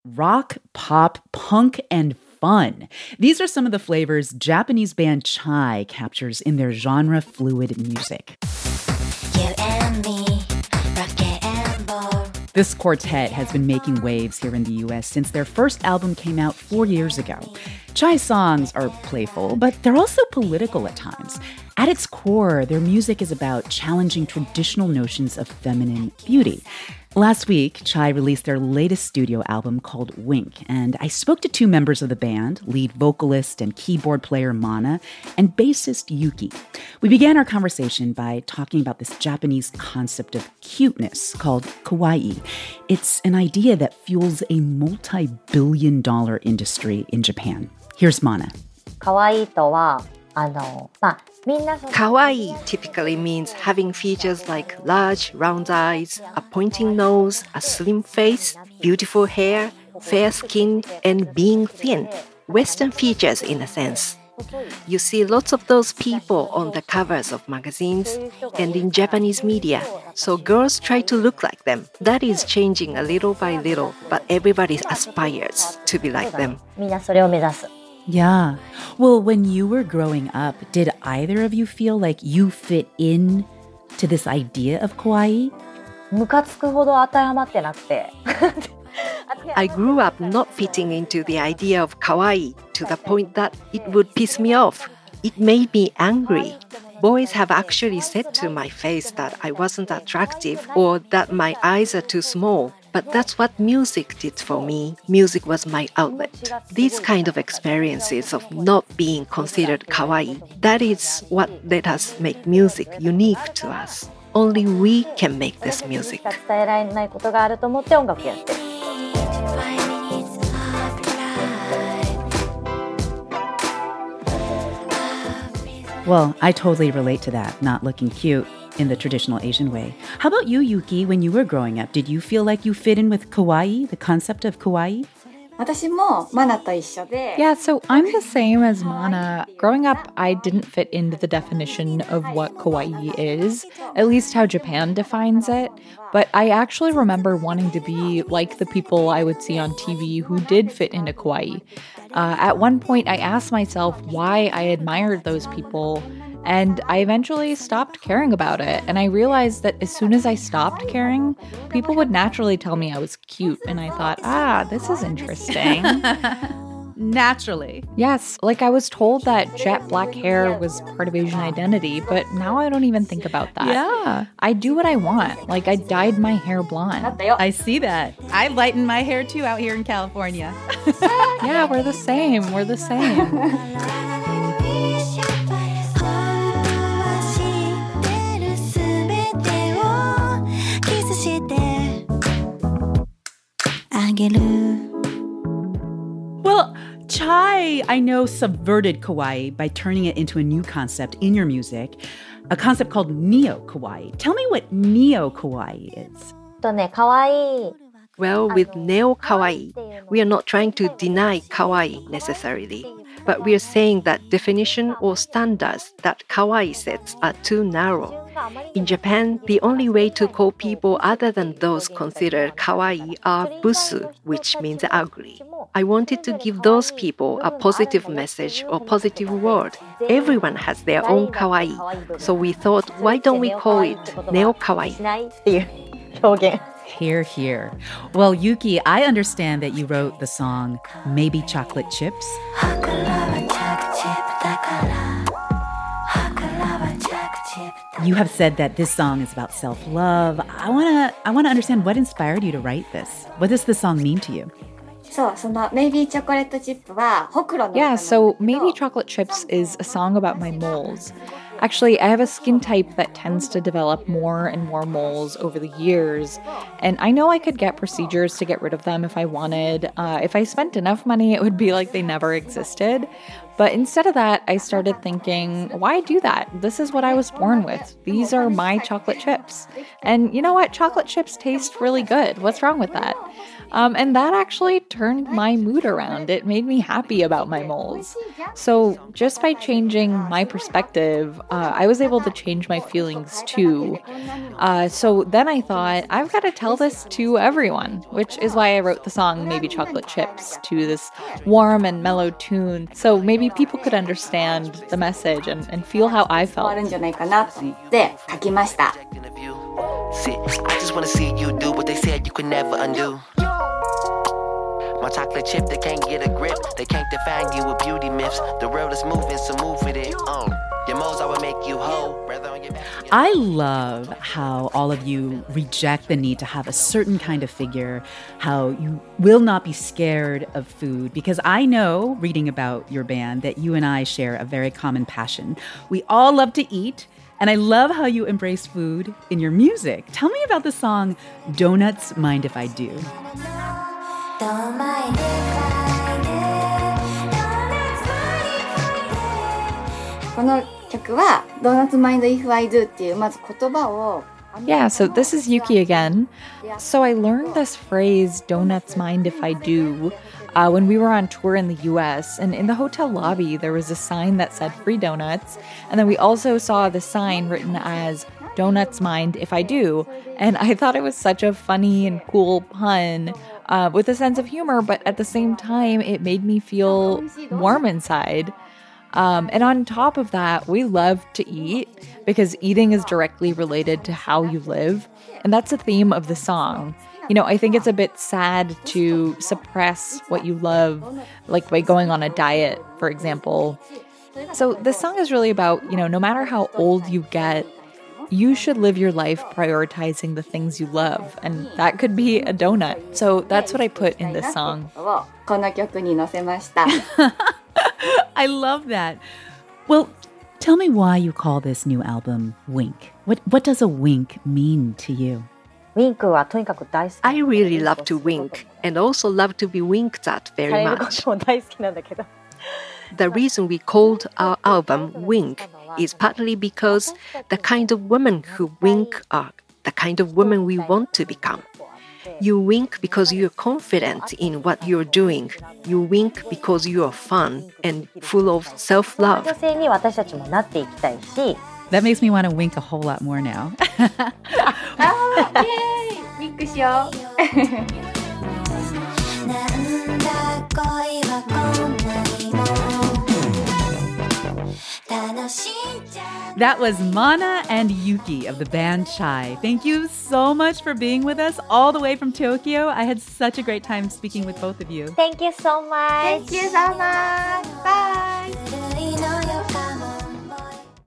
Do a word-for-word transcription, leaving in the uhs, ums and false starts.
rock, pop, punk, and fun. These are some of the flavors Japanese band Chai captures in their genre-fluid music. You and me, rocket and roll. This quartet has been making waves here in the U S since their first album came out four years ago. Chai's songs are playful, but they're also political at times. At its core, their music is about challenging traditional notions of feminine beauty. Last week, Chai released their latest studio album called Wink, and I spoke to two members of the band, lead vocalist and keyboard player Mana, and bassist Yuki. We began our conversation by talking about this Japanese concept of cuteness called kawaii. It's an idea that fuels a multi-billion dollar industry in Japan. Here's Mana. Kawaii とはあのまあ Kawaii typically means having features like large, round eyes, a pointing nose, a slim face, beautiful hair, fair skin, and being thin. Western features in a sense. You see lots of those people on the covers of magazines and in Japanese media, so girls try to look like them. That is changing a little by little, but everybody aspires to be like them. みんなそれを目指す Yeah. Well, when you were growing up, did either of you feel like you fit in to this idea of kawaii? ムカつくほど当てはまってなくて I grew up not fitting into the idea of kawaii to the point that it would piss me off. It made me angry. Boys have actually said to my face that I wasn't attractive or that my eyes are too small. But that's what music did for me. Music was my outlet. These kind of experiences of not being considered kawaii, that is what let us make music unique to us. Only we can make this music. 伝えられないことがあると思って音楽やってる Well, I totally relate to that, not looking cute in the traditional Asian way. How about you, Yuki, when you were growing up? Did you feel like you fit in with kawaii, the concept of kawaii? 私もマナと一緒で Yeah, so I'm the same as Mana. Growing up, I didn't fit into the definition of what kawaii is, at least how Japan defines it. But I actually remember wanting to be like the people I would see on T V who did fit into kawaii. Uh, at one point, I asked myself why I admired those people, and I eventually stopped caring about it. And I realized that as soon as I stopped caring, people would naturally tell me I was cute. And I thought, ah, this is interesting. Naturally. Yes, like I was told that jet black hair was part of Asian identity, but now I don't even think about that. Yeah. I do what I want. Like I dyed my hair blonde. I see that. I lighten my hair too out here in California. Yeah, we're the same. We're the same. Well, Chai, I know, subverted kawaii by turning it into a new concept in your music, a concept called neo-kawaii. Tell me what neo-kawaii is. とね、かわいい Well, with neo-kawaii, we are not trying to deny kawaii necessarily, but we are saying that definition or standards that kawaii sets are too narrow. In Japan, the only way to call people other than those considered kawaii are busu, which means ugly. I wanted to give those people a positive message or positive word. Everyone has their own kawaii. So we thought, why don't we call it neo-kawaii? しないっていう表現 Hear, hear. Well, Yuki, I understand that you wrote the song Maybe Chocolate Chips. You have said that this song is about self-love. I want to I want to understand what inspired you to write this. What does this song mean to you? そうそのメイビーチョコレートチップはほくろの Yeah, so Maybe Chocolate Chips is a song about my moles. Actually, I have a skin type that tends to develop more and more moles over the years, and I know I could get procedures to get rid of them if I wanted. Uh, if I spent enough money, it would be like they never existed. But instead of that, I started thinking, why do that? This is what I was born with. These are my chocolate chips. And you know what? Chocolate chips taste really good. What's wrong with that? Um, and that actually turned my mood around. It made me happy about my moles. So just by changing my perspective, uh, I was able to change my feelings too. Uh, so then I thought, I've got to tell this to everyone, which is why I wrote the song Maybe Chocolate Chips to this warm and mellow tune. So maybe people could understand the message and, and feel how I felt. あるんじゃないかなと思って書きました。 Sit, I just wanna see you do what they said you could never undo. My chocolate chip, they can't get a grip. They can't define you with beauty myths. The world is moving, so move with it. Um, your moles, I will make you whole. On your back. I love how all of you reject the need to have a certain kind of figure, how you will not be scared of food, because I know, reading about your band, that you and I share a very common passion. We all love to eat, and I love how you embrace food in your music. Tell me about the song Donuts Mind If I Do. Don't mind if I do. Donuts mind if I do. この曲は Donuts Mind If I Do っていうまず言葉を Yeah, so this is Yuki again. So I learned this phrase, donuts mind if I do, uh, when we were on tour in the U S. And in the hotel lobby, there was a sign that said free donuts. And then we also saw the sign written as donuts mind if I do. And I thought it was such a funny and cool pun uh, with a sense of humor, but at the same time, it made me feel warm inside. Um, and on top of that, we love to eat because eating is directly related to how you live. And that's the theme of the song. You know, I think it's a bit sad to suppress what you love, like by going on a diet, for example. So this song is really about, you know, no matter how old you get, you should live your life prioritizing the things you love. And that could be a donut. So that's what I put in this song. この曲に載せました。 I love that. Well, tell me why you call this new album Wink. What what does a wink mean to you? ウィンクはとにかく大好き。 I really love to wink and also love to be winked at さ very れるこ much. とも大好きなんだけど。 The reason we called our album Wink is partly because the kind of women who wink are the kind of women we want to become. You wink because you're confident in what you're doing. You wink because you are fun and full of self-love. 女性に私たちもなっていきたいし、 That makes me want to wink a whole lot more now. あー、イエーイウィンクしよう。 なんだ恋はこんなにも楽しんじゃう That was Mana and Yuki of the band Chai. Thank you so much for being with us all the way from Tokyo. I had such a great time speaking with both of you. Thank you so much! Thank you so much! Bye!